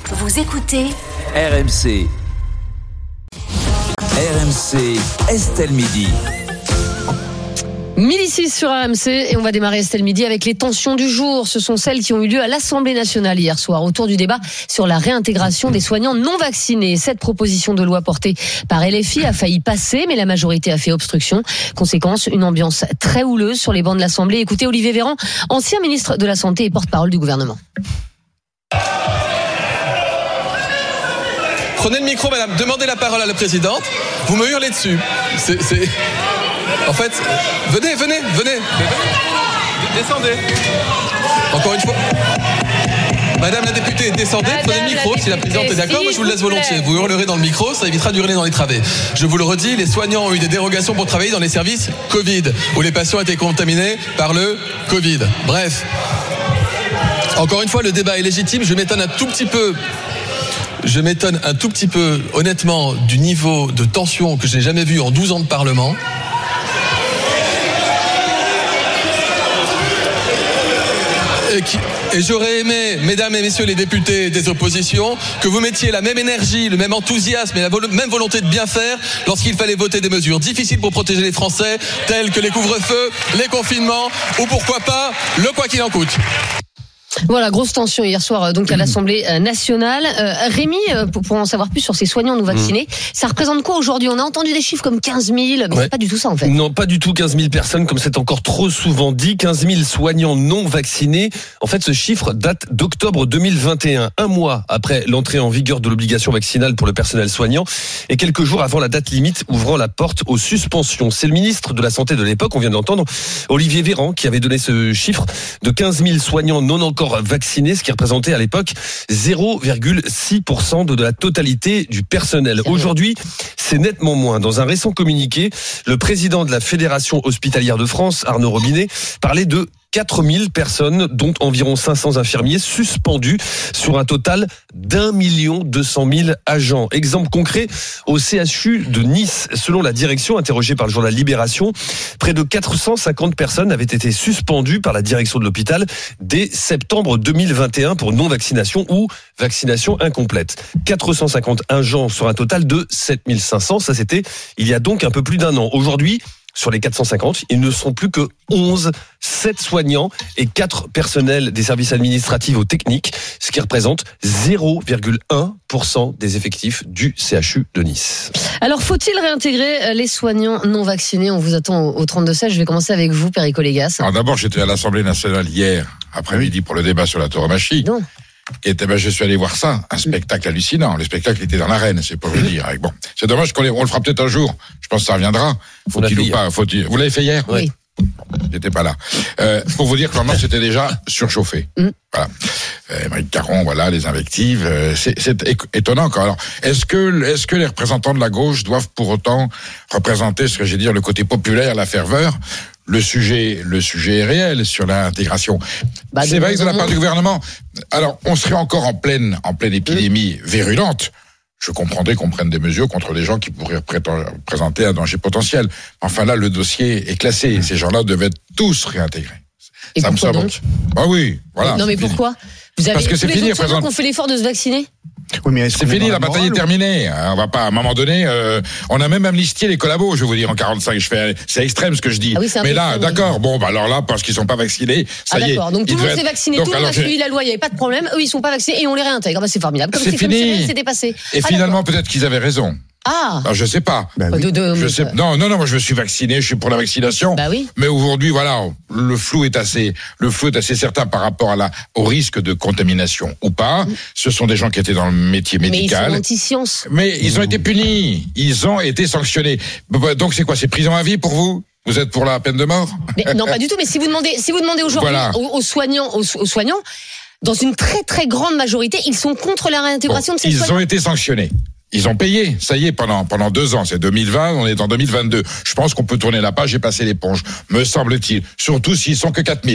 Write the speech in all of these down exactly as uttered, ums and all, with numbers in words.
Vous écoutez R M C. R M C, Estelle Midi. midi six sur R M C et on va démarrer Estelle Midi avec les tensions du jour. Ce sont celles qui ont eu lieu à l'Assemblée nationale hier soir autour du débat sur la réintégration des soignants non vaccinés. Cette proposition de loi portée par L F I a failli passer, mais la majorité a fait obstruction. Conséquence, une ambiance très houleuse sur les bancs de l'Assemblée. Écoutez Olivier Véran, ancien ministre de la Santé et porte-parole du gouvernement. Prenez le micro, madame. Demandez la parole à la présidente. Vous me hurlez dessus. C'est, c'est... En fait, venez, venez, venez. Descendez. Encore une fois. Madame la députée, descendez, Madame prenez le micro. Si la présidente est d'accord, moi je vous le laisse volontiers. Vous hurlerez dans le micro, ça évitera d'hurler dans les travées. Je vous le redis, les soignants ont eu des dérogations pour travailler dans les services Covid, où les patients étaient contaminés par le Covid. Bref. Encore une fois, le débat est légitime. Je m'étonne un tout petit peu... Je m'étonne un tout petit peu, honnêtement, du niveau de tension que je n'ai jamais vu en douze ans de Parlement. Et, qui, et j'aurais aimé, mesdames et messieurs les députés des oppositions, que vous mettiez la même énergie, le même enthousiasme et la vol- même volonté de bien faire lorsqu'il fallait voter des mesures difficiles pour protéger les Français, telles que les couvre-feux, les confinements, ou pourquoi pas, le quoi qu'il en coûte. Voilà, grosse tension hier soir donc à l'Assemblée nationale. Euh, Rémi, pour, pour en savoir plus sur ces soignants non vaccinés, mmh. ça représente quoi aujourd'hui ? On a entendu des chiffres comme quinze mille, mais ouais. c'est pas du tout ça en fait. Non, pas du tout quinze mille personnes, comme c'est encore trop souvent dit. quinze mille soignants non vaccinés. En fait, ce chiffre date d'octobre deux mille vingt et un, un mois après l'entrée en vigueur de l'obligation vaccinale pour le personnel soignant et quelques jours avant la date limite ouvrant la porte aux suspensions. C'est le ministre de la Santé de l'époque, on vient de l'entendre, Olivier Véran, qui avait donné ce chiffre de quinze mille soignants non encore vaccinés, ce qui représentait à l'époque zéro virgule six pour cent de la totalité du personnel. Aujourd'hui, c'est nettement moins. Dans un récent communiqué, le président de la Fédération hospitalière de France, Arnaud Robinet, parlait de quatre mille personnes, dont environ cinq cents infirmiers, suspendus sur un total d'un million deux cent mille agents. Exemple concret, au C H U de Nice, selon la direction interrogée par le journal Libération, près de quatre cent cinquante personnes avaient été suspendues par la direction de l'hôpital dès septembre deux mille vingt et un pour non-vaccination ou vaccination incomplète. quatre cent cinquante agents sur un total de sept mille cinq cents, ça c'était il y a donc un peu plus d'un an. Aujourd'hui, sur les quatre cent cinquante, ils ne sont plus que onze, sept soignants et quatre personnels des services administratifs ou techniques, ce qui représente zéro virgule un pour cent des effectifs du C H U de Nice. Alors, faut-il réintégrer les soignants non vaccinés ? On vous attend au trente-deux seize. Je vais commencer avec vous, Perico Légas. Alors d'abord, j'étais à l'Assemblée nationale hier après-midi pour le débat sur la tauromachie. Non. Et ben, je suis allé voir ça, un spectacle hallucinant. Le spectacle était dans l'arène, c'est pour vous dire. Bon, c'est dommage qu'on on le fera peut-être un jour. Je pense que ça reviendra. Faut-il ou pas, faut-il... Vous l'avez fait hier ? Oui. J'étais pas là. Euh, pour vous dire que vraiment c'était déjà surchauffé. Mm. Voilà. Euh, Marie Caron, voilà, les invectives. Euh, c'est, c'est étonnant encore. Alors, est-ce que, est-ce que les représentants de la gauche doivent pour autant représenter ce que j'ai dit, le côté populaire, la ferveur ? Le sujet, le sujet est réel sur l'intégration. Bah, c'est vrai que de la part du gouvernement. Alors, on serait encore en pleine, en pleine épidémie mmh. virulente. Je comprendrais qu'on prenne des mesures contre les gens qui pourraient présenter un danger potentiel. Enfin là, le dossier est classé. Mmh. Ces gens-là devaient être tous réintégrés. Et ça me semble. Ah oui, voilà. Non, mais pourquoi ? Vous avez Parce que c'est tous fini, les autres qu'on fait l'effort de se vacciner ? Oui, mais c'est fini, la bataille est terminée. On va pas, à un moment donné, euh, on a même amnistié les collabos, je vais vous dire, en quarante-cinq. Je fais, c'est extrême ce que je dis. Ah oui, mais là, extrême, d'accord, oui. Bon, bah alors là, parce qu'ils sont pas vaccinés, ça ah, y est. D'accord, donc tout le monde s'est vacciné, donc, tout le monde a suivi je... la loi, il n'y avait pas de problème. Eux, ils sont pas vaccinés et on les réintègre. Bah, c'est formidable. Comme c'est, c'est fini. Comme si c'était passé. Et ah, finalement, d'accord. Peut-être qu'ils avaient raison. Ah. Alors, je sais pas. Bah oui. de, de, je sais, non, non, non, moi je me suis vacciné, je suis pour la vaccination. Bah oui. Mais aujourd'hui, voilà, le flou est assez, le flou est assez certain par rapport à la, au risque de contamination ou pas. Mmh. Ce sont des gens qui étaient dans le métier médical. Mais ils sont anti-science. Mais ils ont été punis, ils ont été sanctionnés. Donc c'est quoi, c'est prison à vie pour vous ? Vous êtes pour la peine de mort ? Mais, non, pas du tout. Mais si vous demandez, si vous demandez aujourd'hui voilà. aux, aux soignants, aux, aux soignants, dans une très très grande majorité, ils sont contre la réintégration bon, de ces ils soignants. Ils ont été sanctionnés. Ils ont payé, ça y est, pendant pendant deux ans. C'est deux mille vingt, on est en deux mille vingt-deux. Je pense qu'on peut tourner la page et passer l'éponge, me semble-t-il. Surtout s'ils sont que quatre mille.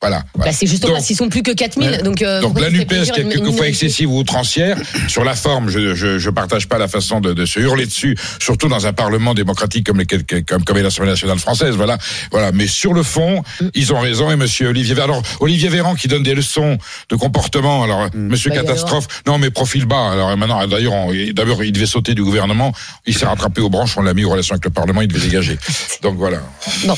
Voilà. Bah, c'est justement donc, parce qu'ils sont plus que quatre mille. Donc, euh, donc la NUPES, plaisir, une, quelquefois une excessive ou outrancière, sur la forme, je, je, je partage pas la façon de, de se hurler dessus, surtout dans un parlement démocratique comme, les, comme, comme est l'Assemblée nationale française, voilà. Voilà. Mais sur le fond, mm. ils ont raison, et monsieur Olivier Véran, alors, Olivier Véran qui donne des leçons de comportement, alors, mm. monsieur bah, Catastrophe, non, mais profil bas, alors, maintenant, d'ailleurs, on, d'abord, il devait sauter du gouvernement, il s'est rattrapé aux branches, on l'a mis en relation avec le Parlement, il devait dégager. Donc, voilà. Bon.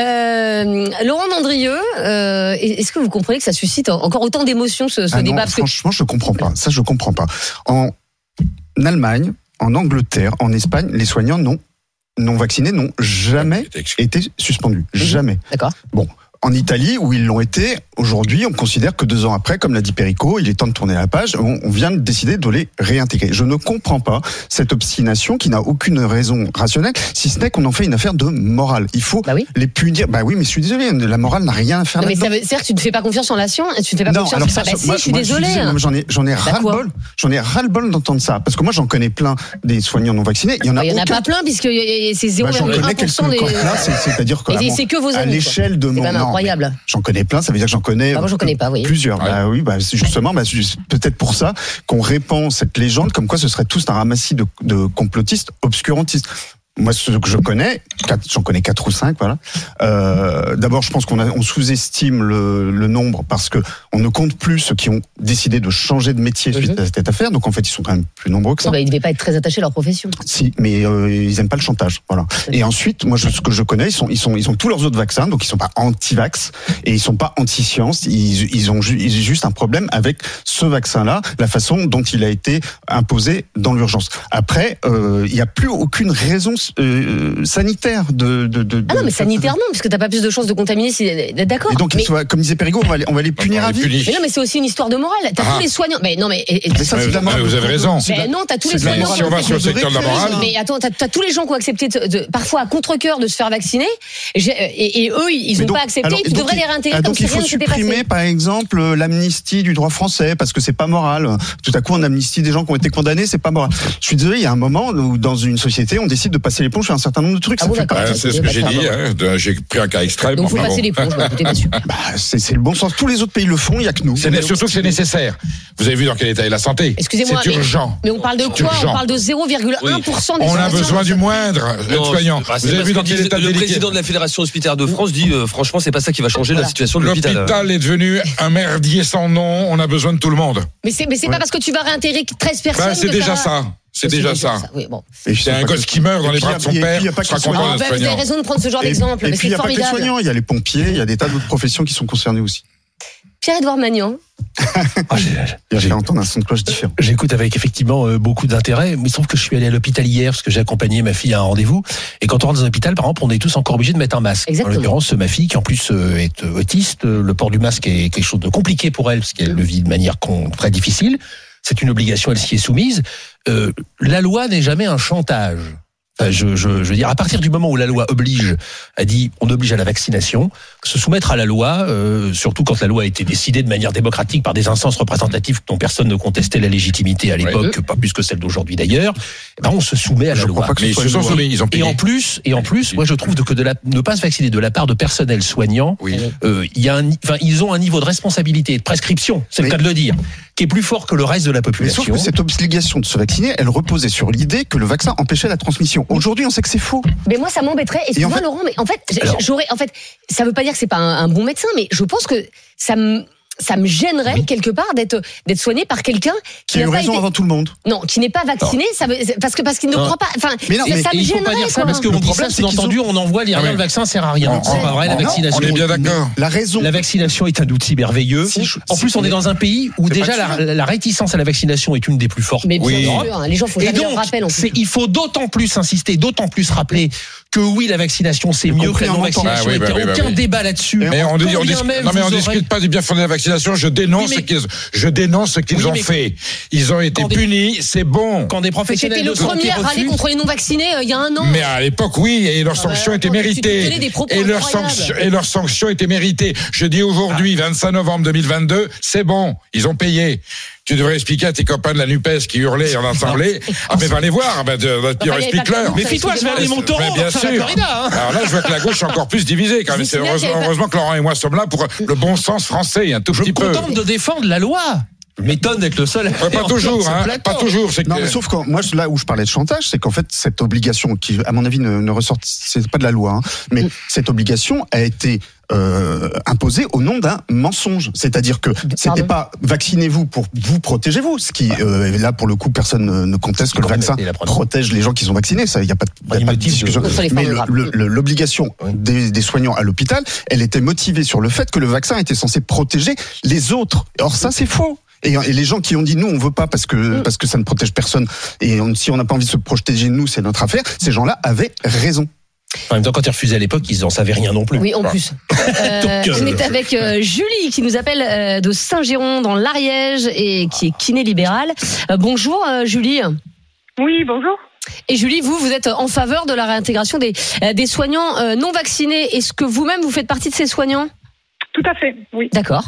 Euh, Laurent Mandrieux, euh, est-ce que vous comprenez que ça suscite encore autant d'émotions, ce, ce ah débat? non, franchement, je comprends pas. Ça, je comprends pas. En Allemagne, en Angleterre, en Espagne, les soignants non, non vaccinés n'ont jamais été suspendus. Mmh. Jamais. D'accord. Bon. En Italie, où ils l'ont été, aujourd'hui, on considère que deux ans après, comme l'a dit Perico, il est temps de tourner la page, on, on vient de décider de les réintégrer. Je ne comprends pas cette obstination qui n'a aucune raison rationnelle, si ce n'est qu'on en fait une affaire de morale. Il faut bah oui. les punir. Bah oui, mais je suis désolé, la morale n'a rien à faire non, là-dedans. Mais c'est-à-dire que tu ne fais pas confiance en la science, tu ne fais pas non, confiance alors en ça, bah, ça, si, moi, je suis moi, désolé. Je j'en ai, j'en ai ras-le-bol. J'en ai ras-le-bol d'entendre ça. Parce que moi, j'en connais plein des soignants non vaccinés. Il y en a, il y en a aucun. pas plein, puisque c'est zéro virgule un pour cent des. C'est-à-dire que. Et c'est que vos amis. À l'échelle de mon. C'est incroyable. J'en connais plein, ça veut dire que j'en connais. Ah, moi, j'en connais pas, oui. Plusieurs. Ouais. Bah oui, bah, c'est justement, bah, c'est peut-être pour ça qu'on répand cette légende comme quoi ce serait tous un ramassis de, de complotistes obscurantistes. Moi, ce que je connais, quatre, j'en connais quatre ou cinq, voilà. Euh, d'abord, je pense qu'on a, on sous-estime le, le nombre parce que on ne compte plus ceux qui ont décidé de changer de métier suite mm-hmm. à cette affaire. Donc, en fait, ils sont quand même plus nombreux que ça. Non, bah, ils devaient pas être très attachés à leur profession. Si, mais euh, ils aiment pas le chantage, voilà. Et ensuite, moi, je, ce que je connais, ils sont, ils sont, ils ont tous leurs autres vaccins, donc ils sont pas anti-vax et ils sont pas anti-science. Ils, ils ont ju- ils ont juste un problème avec ce vaccin-là, la façon dont il a été imposé dans l'urgence. Après, euh, il y a plus aucune raison Euh, sanitaire de, de, de ah non mais de, sanitaire non puisque t'as pas plus de chances de contaminer si d'accord. Et donc mais... soit, comme disait Perigo, on va les, on va les punir à vie. Mais non mais c'est aussi une histoire de morale. T'as ah. tous les soignants. Mais non mais. Et, et, mais ça, c'est de la morale. Vous avez raison. Mais non t'as tous les soignants. Si on va sur le secteur de la morale. Mais attends t'as, t'as tous les gens qui ont accepté de, de, parfois à contre-cœur de se faire vacciner et, et, et eux ils ont donc, pas accepté. Alors, et tu devrais il, les réintégrer. Ah, donc il faut supprimer par exemple l'amnistie du droit français parce que c'est pas moral. Tout à coup on amnistie des gens qui ont été condamnés, c'est pas moral. Je suis désolé, il y a un moment où dans une société on décide de passer l'éponge sur un certain nombre de trucs. Ah bon, ah, c'est ce que j'ai dit. Hein, j'ai pris un cas extrême. Donc vous passez l'éponge, écoutez monsieur. Bah, c'est, c'est le bon sens. Tous les autres pays le font, il y a que nous. C'est surtout que c'est nécessaire. Vous avez vu dans quel état est la santé. Excusez-moi. C'est urgent. Mais, mais on parle de quoi? On parle de zéro virgule un pour cent des On a besoin du moindre soignant. Vous avez vu dans quel état le président de la Fédération hospitalière de France dit euh, franchement c'est pas ça qui va changer voilà. la situation de l'hôpital. L'hôpital est devenu un merdier sans nom. On a besoin de tout le monde. Mais c'est mais c'est ouais. pas parce que tu vas réintégrer treize personnes. Bah, c'est déjà ça. C'est déjà ça. ça. Oui, bon. C'est un gosse qui meurt dans les bras de son père. Il sera content de Vous avez raison de prendre ce genre d'exemple. Et puis il n'y a pas que les soignants, il y a les pompiers, il y a des tas d'autres professions qui sont concernées aussi. Pierre-Edouard Magnan. Ah, j'ai, j'ai, j'ai entendu un son de cloche différent. J'écoute avec effectivement euh, beaucoup d'intérêt, mais il se trouve que je suis allé à l'hôpital hier parce que j'ai accompagné ma fille à un rendez-vous. Et quand on rentre dans un hôpital, par exemple, on est tous encore obligés de mettre un masque. Exactement. En l'occurrence, ma fille, qui en plus euh, est autiste, le port du masque est quelque chose de compliqué pour elle parce qu'elle le vit de manière con, très difficile. C'est une obligation, elle s'y est soumise. Euh, la loi n'est jamais un chantage. Enfin, je, je, je veux dire, à partir du moment où la loi oblige, a dit, on oblige à la vaccination, se soumettre à la loi, euh, surtout quand la loi a été décidée de manière démocratique par des instances représentatives dont personne ne contestait la légitimité à l'époque, ouais. pas plus que celle d'aujourd'hui d'ailleurs, eh ben on se soumet à la je loi. Mais ils se sont soumis, ils ont payé. Et en plus, et en plus, moi je trouve que de la, ne pas se vacciner de la part de personnel soignant, oui. euh, il y a un, enfin, ils ont un niveau de responsabilité et de prescription, c'est mais, le cas de le dire, qui est plus fort que le reste de la population. Mais sauf que cette obligation de se vacciner, elle reposait sur l'idée que le vaccin empêchait la transmission. Aujourd'hui, on sait que c'est faux. Mais moi, ça m'embêterait. Excuse-moi, en fait, Laurent, mais en fait, alors, j'aurais, en fait, ça veut pas dire que c'est pas un, un bon médecin, mais je pense que ça me, ça me gênerait oui. quelque part d'être, d'être soigné par quelqu'un qui, qui a eu pas raison été... avant tout le monde. Non, qui n'est pas vacciné, ça veut, parce que parce qu'il ne non. croit pas. Enfin, mais non, ça, mais ça me il gênerait. Faut pas dire ça quoi. parce qu'on dit ça, sous-entendu, on envoie dire rien, le vaccin sert à rien. C'est pas vrai, la vaccination. On est bien d'accord. La raison. La vaccination est un outil merveilleux. Si, en plus, on est dans un pays où déjà la, la réticence à la vaccination est une des plus fortes. Mais bien sûr, les gens font jamais leur rappel. Il faut d'autant plus insister, d'autant plus rappeler que oui, la vaccination c'est mieux que la non-vaccination. Il n'y a aucun débat là-dessus. Mais on discute pas du bien fondé de la vaccination. Je dénonce ce qu'ils, je dénonce ce qu'ils ont fait. Ils ont été punis, c'est bon. Quand des professionnels de santé C'était le premier à râler contre les non-vaccinés il y a un an. Mais à l'époque, oui, et leurs sanctions étaient méritées. Et leurs sanctions, et leurs sanctions étaient méritées. Je dis aujourd'hui, vingt-cinq novembre deux mille vingt-deux, c'est bon, ils ont payé. tu devrais expliquer à tes copains de la NUPES qui hurlaient en assemblée. Ah, mais va les voir, ben, tu explique-leur. Méfie-toi, je vais aller mon taureau. Bien sûr. Hein. Alors là, je vois que la gauche est encore plus divisée, quand même. C'est heureusement, heureusement que Laurent et moi sommes là pour le bon sens français, un tout petit peu. Je me contente de défendre la loi. Je m'étonne d'être le seul. Ouais, pas toujours, hein. Pas toujours. C'est non, que... mais sauf que moi, là où je parlais de chantage, c'est qu'en fait, cette obligation, qui, à mon avis, ne, ne ressort, c'est pas de la loi, hein, mais mm. cette obligation a été euh, imposée au nom d'un mensonge. C'est-à-dire que c'était pas vaccinez-vous pour vous protéger vous, ce qui euh, là pour le coup personne ne, ne conteste que le vaccin protège les gens qui sont vaccinés. Ça, il y a pas de, y a pas de discussion. Mais le, le, l'obligation oui. des, des soignants à l'hôpital, elle était motivée sur le fait que le vaccin était censé protéger les autres. Or ça, c'est faux. Et, et les gens qui ont dit nous on veut pas parce que mmh. parce que ça ne protège personne et on, si on n'a pas envie de se protéger nous c'est notre affaire, ces gens-là avaient raison. En même temps, quand ils refusaient à l'époque, ils en savaient rien non plus. Oui, en plus. Euh, Donc, euh... On est avec euh, Julie qui nous appelle euh, de Saint-Géron dans l'Ariège et qui est kiné libérale. Euh, bonjour euh, Julie. Oui, bonjour. Et Julie, vous, vous êtes en faveur de la réintégration des euh, des soignants euh, non vaccinés. Est-ce que vous-même vous faites partie de ces soignants ? Tout à fait, oui. D'accord.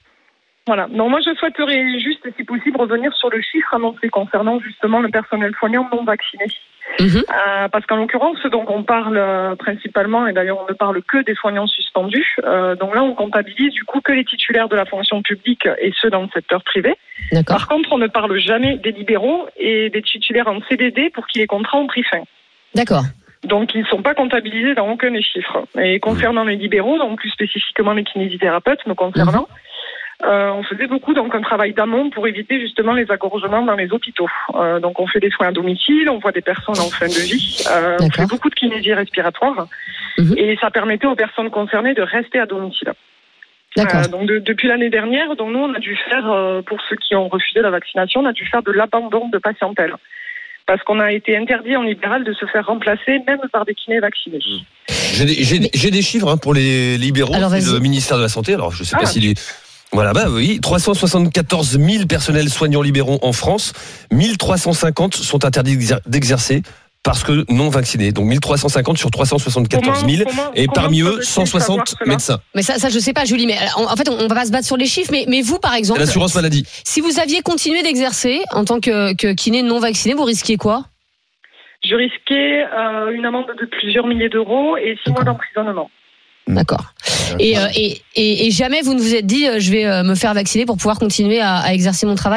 Voilà. Donc moi, je souhaiterais juste, si possible, revenir sur le chiffre annoncé concernant justement le personnel soignant non vacciné. Mmh. Euh, parce qu'en l'occurrence, donc on parle euh, principalement, et d'ailleurs on ne parle que des soignants suspendus. Euh, donc là, on comptabilise du coup que les titulaires de la fonction publique et ceux dans le secteur privé. D'accord. Par contre, on ne parle jamais des libéraux et des titulaires en C D D pour qui les contrats ont pris fin. D'accord. Donc ils ne sont pas comptabilisés dans aucun des chiffres. Et concernant les libéraux, donc plus spécifiquement les kinésithérapeutes, me concernant. Mmh. Euh, on faisait beaucoup donc un travail d'amont pour éviter justement les engorgements dans les hôpitaux. Euh, donc on fait des soins à domicile, on voit des personnes en fin de vie, euh, on fait beaucoup de kinésie respiratoire mmh. et ça permettait aux personnes concernées de rester à domicile. Euh, donc de, depuis l'année dernière, donc nous on a dû faire, euh, pour ceux qui ont refusé la vaccination, on a dû faire de l'abandon de patientèle. Parce qu'on a été interdit en libéral de se faire remplacer même par des kinés vaccinés. J'ai des, j'ai, j'ai des chiffres hein, pour les libéraux, alors, c'est le ministère de la Santé. Alors je ne sais ah. pas s'il est... Voilà, bah oui, trois cent soixante-quatorze mille personnels soignants libéraux en France, mille trois cent cinquante sont interdits d'exercer parce que non vaccinés. Donc mille trois cent cinquante sur trois cent soixante-quatorze mille comment, et comment parmi eux cent soixante médecins. Mais ça, ça je sais pas, Julie. Mais en, en fait, on, on va pas se battre sur les chiffres. Mais, mais vous, par exemple, l'assurance maladie. Si vous aviez continué d'exercer en tant que, que kiné non vacciné, vous risquiez quoi ? Je risquais euh, une amende de plusieurs milliers d'euros et six mois d'emprisonnement. D'accord. Et, euh, et, et, et jamais vous ne vous êtes dit euh, je vais euh, me faire vacciner pour pouvoir continuer à, à exercer mon travail ?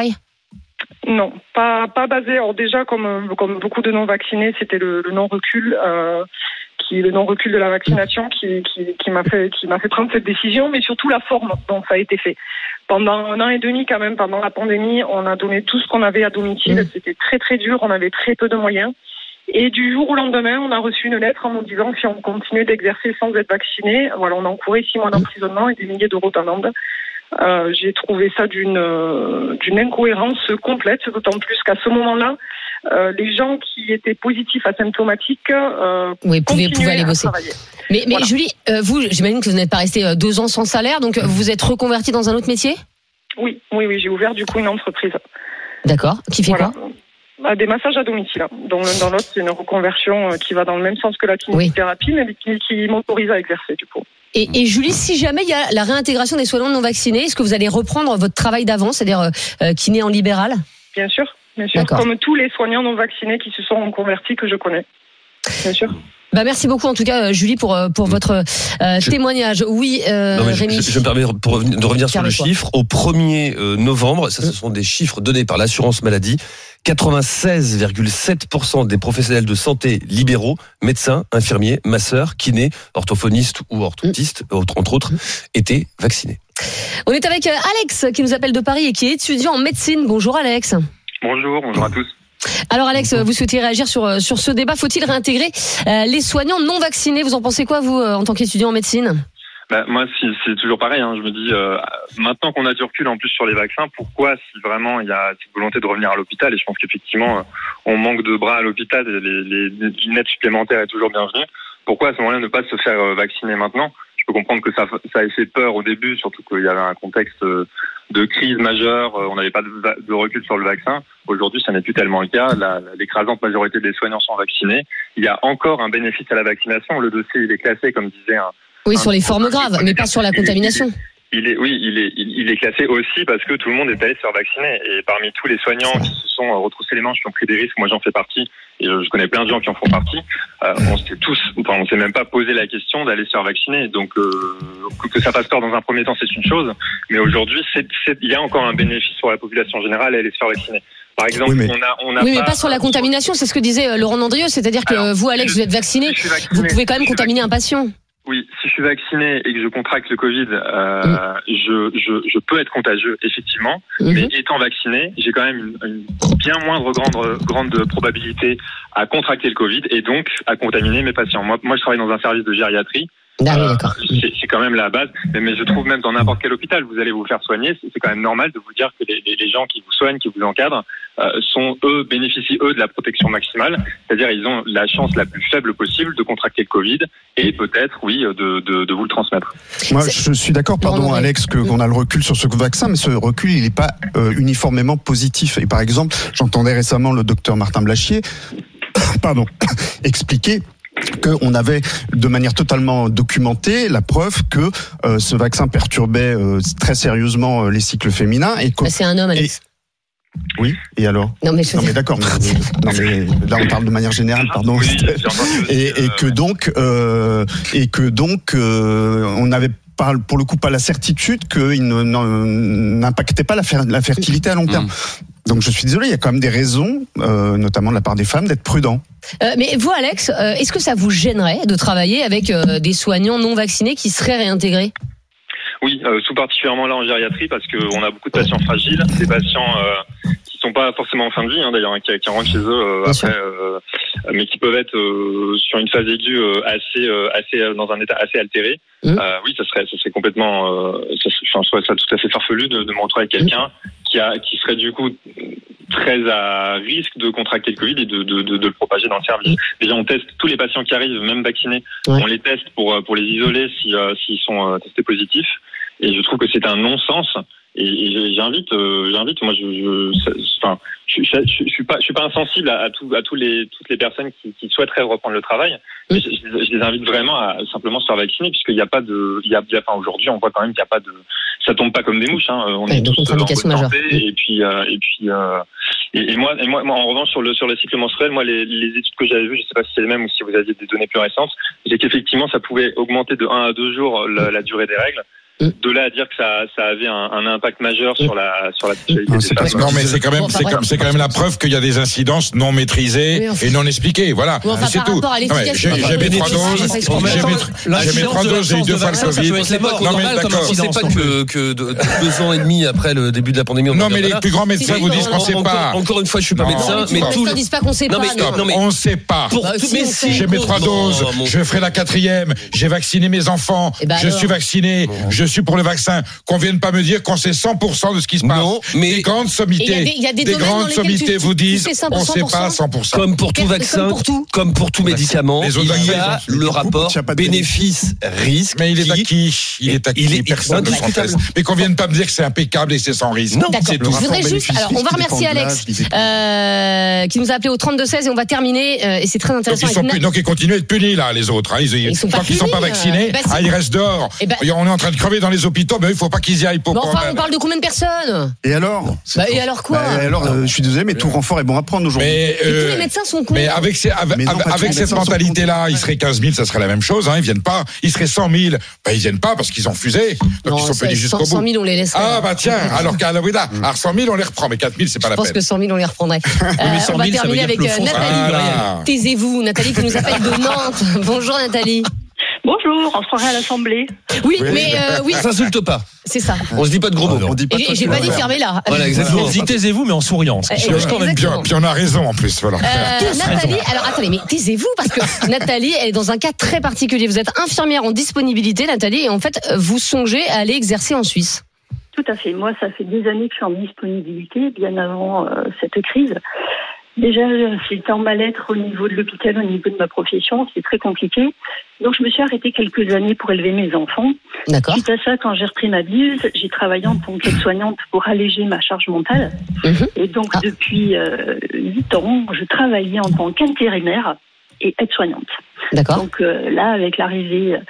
Non, pas pas basé. Alors déjà, comme comme beaucoup de non vaccinés, c'était le, le non recul, euh, qui le non recul de la vaccination qui qui, qui m'a fait qui m'a fait prendre cette décision, mais surtout la forme dont ça a été fait. Pendant un an et demi, quand même, pendant la pandémie, on a donné tout ce qu'on avait à domicile. Mmh. C'était très très dur. On avait très peu de moyens. Et du jour au lendemain, on a reçu une lettre en nous disant que si on continuait d'exercer sans être vacciné, voilà, on encourait six mois d'emprisonnement et des milliers d'euros d'amende. Euh, j'ai trouvé ça d'une euh, d'une incohérence complète, d'autant plus qu'à ce moment-là, euh, les gens qui étaient positifs asymptomatiques euh, oui, pouvaient, pouvaient aller bosser. Mais, mais voilà. Julie, euh, vous, j'imagine que vous n'êtes pas resté deux ans sans salaire, donc vous vous êtes reconvertie dans un autre métier ? Oui, oui, oui, j'ai ouvert du coup une entreprise. D'accord. Qui fait voilà. quoi ? Des massages à domicile. Donc l'un dans l'autre, c'est une reconversion qui va dans le même sens que la kinésithérapie, oui. mais qui, qui m'autorise à exercer du coup. Et, et Julie, si jamais il y a la réintégration des soignants non vaccinés, est-ce que vous allez reprendre votre travail d'avant, c'est-à-dire euh, kiné en libéral ? Bien sûr, bien sûr. D'accord. Comme tous les soignants non vaccinés qui se sont reconvertis que je connais. Bien sûr. Bah merci beaucoup en tout cas Julie pour pour votre euh, je... témoignage. Oui, euh, non, Rémi. Je, je me permets pour revenir, de revenir sur le chiffre. Au premier novembre, ça ce sont des chiffres donnés par l'assurance maladie. quatre-vingt-seize virgule sept pour cent des professionnels de santé libéraux, médecins, infirmiers, masseurs, kinés, orthophonistes ou orthoptistes, mmh. entre autres, étaient vaccinés. On est avec Alex qui nous appelle de Paris et qui est étudiant en médecine. Bonjour Alex. Bonjour, bonjour à tous. Alors Alex, vous souhaitez réagir sur sur ce débat. Faut-il réintégrer euh, les soignants non vaccinés ? Vous en pensez quoi, vous, euh, en tant qu'étudiant en médecine ? Bah, moi, c'est, c'est toujours pareil. Hein. Je me dis, euh, maintenant qu'on a du recul en plus sur les vaccins, pourquoi, si vraiment il y a cette volonté de revenir à l'hôpital, et je pense qu'effectivement, on manque de bras à l'hôpital, et les, les, une aide supplémentaire est toujours bienvenue, pourquoi à ce moment-là ne pas se faire vacciner maintenant ? Je peux comprendre que ça, ça ait fait peur au début, surtout qu'il y avait un contexte de crise majeure, on n'avait pas de, de recul sur le vaccin. Aujourd'hui, ça n'est plus tellement le cas. La, l'écrasante majorité des soignants sont vaccinés. Il y a encore un bénéfice à la vaccination. Le dossier, il est classé, comme disait un... Oui, sur les formes graves, mais pas sur la contamination. Il est, oui, il est, il, il est classé aussi parce que tout le monde est allé se faire vacciner. Et parmi tous les soignants qui se sont retroussés les manches, qui ont pris des risques, moi j'en fais partie, et je connais plein de gens qui en font partie, euh, on s'est tous, enfin, on s'est même pas posé la question d'aller se faire vacciner. Donc, euh, que ça passe peur dans un premier temps, c'est une chose, mais aujourd'hui, c'est, c'est, il y a encore un bénéfice pour la population générale à aller se faire vacciner. Par exemple, oui, mais... on a, on a oui, mais pas, pas sur la contamination, c'est ce que disait Laurent Dandrieux, c'est-à-dire que Alors, vous, Alex, vous êtes vacciné, vous pouvez quand même contaminer un patient. Oui, si je suis vacciné et que je contracte le Covid, euh, mmh. je, je, je peux être contagieux, effectivement. Mmh. Mais étant vacciné, j'ai quand même une, une bien moindre grande, grande probabilité à contracter le Covid et donc à contaminer mes patients. Moi, moi je travaille dans un service de gériatrie. Ah oui, d'accord. Euh, c'est, c'est quand même la base. Mais, mais je trouve même dans n'importe quel hôpital, vous allez vous faire soigner, c'est, c'est quand même normal de vous dire que les, les, les gens qui vous soignent, qui vous encadrent, euh, sont eux, bénéficient eux de la protection maximale. C'est-à-dire ils ont la chance la plus faible possible de contracter le Covid et peut-être, oui, de, de, de vous le transmettre. Moi, je suis d'accord, pardon Alex, que, qu'on a le recul sur ce vaccin, mais ce recul, il n'est pas euh, uniformément positif. Et par exemple, j'entendais récemment le docteur Martin Blachier, pardon, expliquer qu'on avait de manière totalement documentée la preuve que euh, ce vaccin perturbait euh, très sérieusement euh, les cycles féminins. Et bah, c'est un homme, Alex. Et... Oui, et alors Non mais, je non, mais d'accord. Mais, non mais là on parle de manière générale, pardon. Oui, et, et que donc euh, et que donc euh, on n'avait pas, pour le coup, pas la certitude qu'il ne, n'impactait pas la, fer, la fertilité à long terme. Mmh. Donc je suis désolé, il y a quand même des raisons, euh, notamment de la part des femmes, d'être prudents. Euh, mais vous, Alex, euh, est-ce que ça vous gênerait de travailler avec euh, des soignants non vaccinés qui seraient réintégrés ? Oui, euh, tout particulièrement là en gériatrie, parce qu'on a beaucoup de patients fragiles, des patients euh, qui sont pas forcément en fin de vie, hein, d'ailleurs, hein, qui, qui rentrent chez eux euh, après, euh, mais qui peuvent être euh, sur une phase aiguë euh, assez, euh, assez euh, dans un état assez altéré. Mmh. Euh, oui, ça serait, ça serait complètement, euh, ça, enfin, je trouve ça tout à fait farfelu de, de me retrouver avec quelqu'un mmh. qui a, qui serait du coup très à risque de contracter le Covid et de, de, de, de le propager dans le service. Déjà, on teste tous les patients qui arrivent, même vaccinés, ouais. on les teste pour, pour les isoler si, euh, s'ils sont euh, testés positifs. Et je trouve que c'est un non-sens. Et, et j'invite, euh, j'invite, moi, je, je, enfin, je, je, je, je suis pas, je suis pas insensible à, à, tout, à tous les, toutes les personnes qui, qui souhaiteraient reprendre le travail. Mais je, je les invite vraiment à simplement se faire vacciner, puisqu'il n'y a pas de, il y a, enfin, aujourd'hui, on voit quand même qu'il n'y a pas de, ça tombe pas comme des mouches. Hein. On ouais, est tous en bonne santé. Oui. Et puis, euh, et puis, euh, et, et moi, et moi, moi, en revanche, sur le sur le cycle menstruel, moi, les, les études que j'avais vues, je sais pas si c'est les mêmes ou si vous aviez des données plus récentes, c'est qu'effectivement, ça pouvait augmenter de un à deux jours la, la durée des règles. De là à dire que ça, ça avait un, un impact majeur sur la sur la sexualité non, des femmes. Non, mais c'est quand même c'est comme c'est quand même la preuve qu'il y a des incidences non maîtrisées oui, enfin, et non expliquées. Voilà, enfin, c'est tout. Non, j'ai, j'ai mes trois doses. J'ai mes trois doses. J'ai eu deux fois le Covid. C'est pas d'accord. C'est pas que que deux ans et demi après le début de la pandémie. Non, mais les plus grands médecins vous disent qu'on sait pas. Encore une fois, je suis pas médecin, mais tous les disent pas qu'on sait pas. On ne sait pas. J'ai mes trois doses. Je ferai la quatrième. J'ai vacciné mes enfants. Je suis vacciné. Je suis pour le vaccin. Qu'on vienne pas me dire qu'on sait cent pour cent de ce qui se passe. Non, mais des grandes sommités, des, des, des grandes sommités vous disent, on sait pas cent pour cent. Comme pour tout vaccin, comme pour tout, comme pour tout médicament, il y a le rapport bénéfice-risque. Mais il est acquis, il est acquis, il est personne ne conteste. Mais qu'on vienne pas me dire que c'est impeccable et c'est sans risque. Non, c'est tout. Je voudrais juste, alors on va remercier Alex, euh, qui nous a appelé au trente-deux seize et on va terminer, euh, et c'est très intéressant. Donc ils, sont plus, donc ils continuent à être punis là, les autres. Hein. Ils, ils, sont tant qu'ils ne sont pas vaccinés, bah, ah, ils restent dehors. Bah, on est en train de crever dans les hôpitaux, mais il ne faut pas qu'ils y aillent pour. Bon, enfin, on parle de combien de personnes ? Et alors bah, Et alors quoi bah, et alors, euh, je suis désolé, mais tout renfort est bon à prendre aujourd'hui. Mais, euh, et tous les médecins sont cons. Mais avec, ces, avec, mais non, avec cette mentalité-là, ils seraient quinze mille, ça serait la même chose. Hein, ils viennent pas. Ils seraient cent mille, bah, ils viennent pas parce qu'ils ont fusé. Donc non, ils sont punis jusqu'au bout. cent mille, on les laisse. Ah bah tiens, alors qu'à la Ouida, alors cent mille, on les reprend, mais quatre mille, c'est pas la peine. Je pense que cent mille, on les reprendrait. On va terminer avec Nathalie. Taisez-vous, Nathalie qui nous appelle de Nantes. Bonjour Nathalie. Bonjour, on se croirait à l'Assemblée. Oui, oui. mais euh, oui. On s'insulte pas. C'est ça. On se dit pas de gros mots. On dit pas et j'ai pas dit fermez là. Voilà, exactement. On dit taisez-vous, mais en souriant. Euh, quand même bien. Puis on a raison en plus. Voilà. Euh, Nathalie, alors attendez, mais taisez-vous parce que Nathalie, elle est dans un cas très particulier. Vous êtes infirmière en disponibilité, Nathalie, et en fait, vous songez à aller exercer en Suisse. Tout à fait. Moi, ça fait des années que je suis en disponibilité, bien avant euh, cette crise. Déjà, c'était en mal-être au niveau de l'hôpital, au niveau de ma profession, c'est très compliqué. Donc, je me suis arrêtée quelques années pour élever mes enfants. D'accord. Suite à ça, quand j'ai repris ma bise, j'ai travaillé en tant qu'aide-soignante pour alléger ma charge mentale. Mmh. Et donc, ah. depuis huit euh, ans, je travaillais en tant qu'intérimaire et aide-soignante. D'accord. Donc euh, là, avec l'arrivée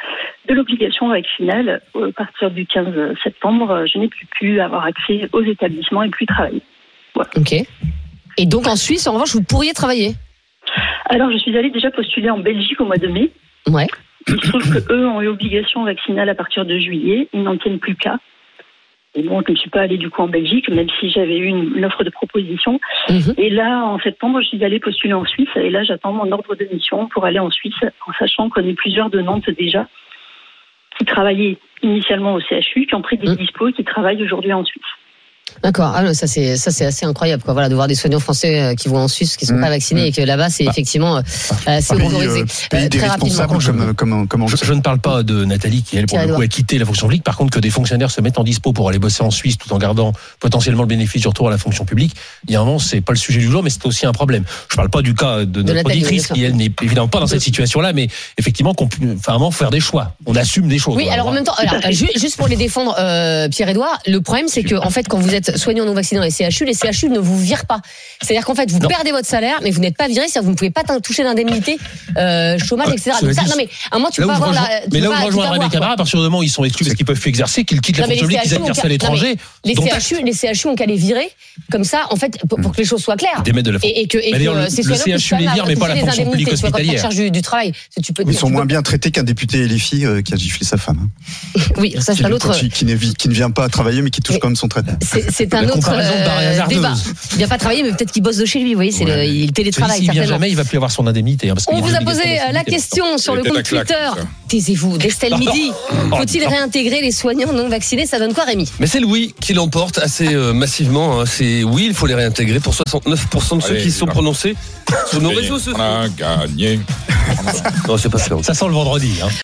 de l'obligation vaccinale. À partir du quinze septembre, je n'ai plus pu avoir accès aux établissements et plus travailler. Voilà. Ok. Et donc en Suisse, en revanche, vous pourriez travailler? Alors, je suis allée déjà postuler en Belgique au mois de mai. Ouais. Il se trouve qu'eux ont eu obligation vaccinale à partir de juillet. Ils n'en tiennent plus qu'à. Et bon, je ne suis pas allée du coup en Belgique, même si j'avais eu une, une offre de proposition. Mmh. Et là, en septembre, je suis allée postuler en Suisse. Et là, j'attends mon ordre de mission pour aller en Suisse, en sachant qu'on est plusieurs de Nantes déjà, qui travaillaient initialement au C H U, qui ont pris des mmh. dispos et qui travaillent aujourd'hui en Suisse. D'accord. Ah, ça c'est ça c'est assez incroyable quoi. Voilà, de voir des soignants français qui vont en Suisse qui sont mmh. pas vaccinés mmh. et que là-bas c'est bah, effectivement euh, c'est autorisé. Pays euh, très rapidement. Comme, comme, comme je, je ne parle pas de Nathalie qui elle pour le coup a quitté la fonction publique. Par contre, que des fonctionnaires se mettent en dispo pour aller bosser en Suisse tout en gardant potentiellement le bénéfice du retour à la fonction publique. Il y a un moment, c'est pas le sujet du jour, mais c'est aussi un problème. Je parle pas du cas de, de notre Nathalie, auditrice qui elle n'est évidemment pas dans cette situation-là, mais effectivement qu'on peut vraiment faire des choix. On assume des choses. Oui, alors en même temps, alors, juste pour les défendre, euh, Pierre-Édouard, le problème c'est que en fait quand vous êtes soignant non vacciné dans les C H U, les C H U ne vous virent pas. C'est-à-dire qu'en fait, vous non. perdez votre salaire, mais vous n'êtes pas viré, c'est-à-dire que vous ne pouvez pas toucher d'indemnité, euh, chômage, et cetera. Donc ça, non mais à un moment tu peux pas avoir la. Mais là où je rejoins Rémi Camara, à partir du moment où ils sont exclus parce qu'ils peuvent plus exercer, qu'ils quittent la fonction publique, qu'ils exercent à l'étranger. Les C H U, les C H U ont qu'à les virer, comme ça, en fait, pour, pour que les choses soient claires. Des de la et, et que, et que c'est le C H U les vire, mais pas la fonction publique hospitalière. Du travail, tu peux. Ils sont moins bien traités qu'un député L F I qui a giflé sa femme. Oui, ça c'est un autre. Qui ne vient pas travailler, mais qui touche quand même son traitement. C'est un autre débat. Il vient pas travailler, mais peut-être qu'il bosse de chez lui. Vous voyez, c'est ouais. le, il télétravaille. S'il vient jamais, il va plus avoir son indemnité. Hein, parce On vous a posé la question sur le compte Twitter. Taisez-vous, d'Estelle Midi. Faut-il réintégrer les soignants non vaccinés? Ça donne quoi, Rémi? Mais c'est le oui qui l'emporte assez euh, massivement. Hein. C'est oui, il faut les réintégrer pour soixante-neuf pour cent de ceux Allez, qui se sont prononcés sur nos réseaux sociaux. On a gagné. Non, c'est pas ça. Ça sent le vendredi. Hein.